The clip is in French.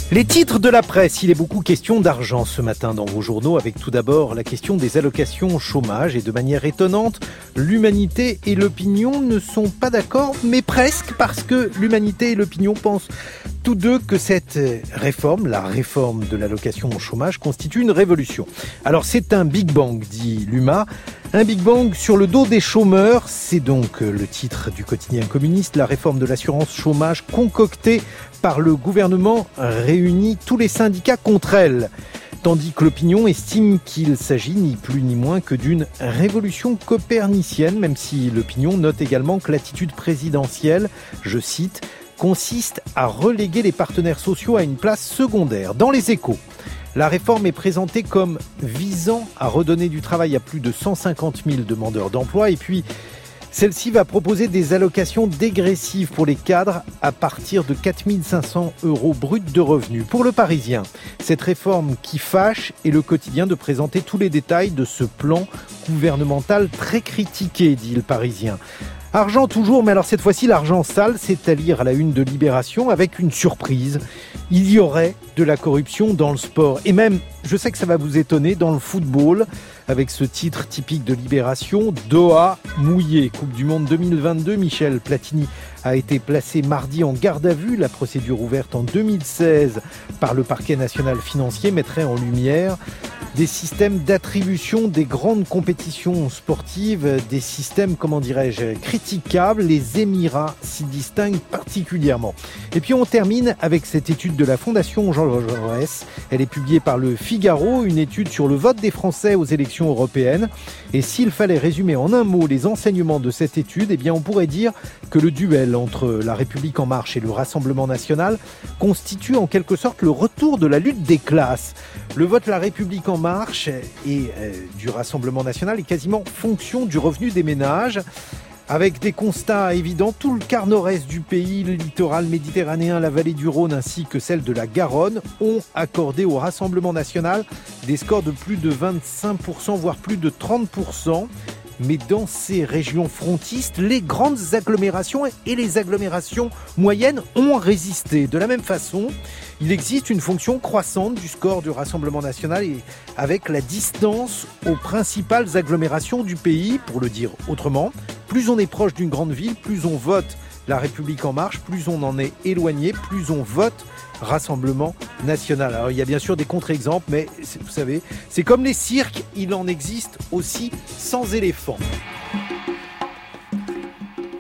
Les titres de la presse, il est beaucoup question d'argent ce matin dans vos journaux, avec tout d'abord la question des allocations chômage. Et de manière étonnante, l'humanité et l'opinion ne sont pas d'accord, mais presque, parce que l'humanité et l'opinion pensent tous deux que cette réforme, la réforme de l'allocation chômage, constitue une révolution. Alors c'est un Big Bang, dit l'UMA. Un Big Bang sur le dos des chômeurs, c'est donc le titre du quotidien communiste. La réforme de l'assurance chômage concoctée par le gouvernement réunit tous les syndicats contre elle. Tandis que l'opinion estime qu'il s'agit ni plus ni moins que d'une révolution copernicienne, même si l'opinion note également que l'attitude présidentielle, je cite, consiste à reléguer les partenaires sociaux à une place secondaire. Dans les Échos, la réforme est présentée comme visant à redonner du travail à plus de 150 000 demandeurs d'emploi et puis celle-ci va proposer des allocations dégressives pour les cadres à partir de 4 500 € bruts de revenus. Pour le Parisien, cette réforme qui fâche est le quotidien de présenter tous les détails de ce plan gouvernemental très critiqué, dit le Parisien. Argent toujours, mais alors cette fois-ci l'argent sale, c'est à lire à la une de Libération avec une surprise. Il y aurait de la corruption dans le sport et même, je sais que ça va vous étonner, dans le football, avec ce titre typique de Libération, Doha mouillé. Coupe du Monde 2022, Michel Platini a été placé mardi en garde à vue. La procédure ouverte en 2016 par le parquet national financier mettrait en lumière des systèmes d'attribution des grandes compétitions sportives, des systèmes, comment dirais-je, critiquables. Les Émirats s'y distinguent particulièrement. Et puis on termine avec cette étude de la Fondation Jean Jaurès. Elle est publiée par le Figaro, une étude sur le vote des Français aux élections européennes. Et s'il fallait résumer en un mot les enseignements de cette étude, eh bien on pourrait dire que le duel entre La République En Marche et le Rassemblement National constitue en quelque sorte le retour de la lutte des classes. Le vote La République En Marche et du Rassemblement National est quasiment fonction du revenu des ménages. Avec des constats évidents, tout le quart nord-est du pays, le littoral méditerranéen, la vallée du Rhône ainsi que celle de la Garonne ont accordé au Rassemblement National des scores de plus de 25%, voire plus de 30%. Mais dans ces régions frontistes, les grandes agglomérations et les agglomérations moyennes ont résisté. De la même façon, il existe une fonction croissante du score du Rassemblement National et avec la distance aux principales agglomérations du pays. Pour le dire autrement, plus on est proche d'une grande ville, plus on vote La République En Marche, plus on en est éloigné, plus on vote Rassemblement National. Alors il y a bien sûr des contre-exemples, mais vous savez, c'est comme les cirques, il en existe aussi sans éléphants.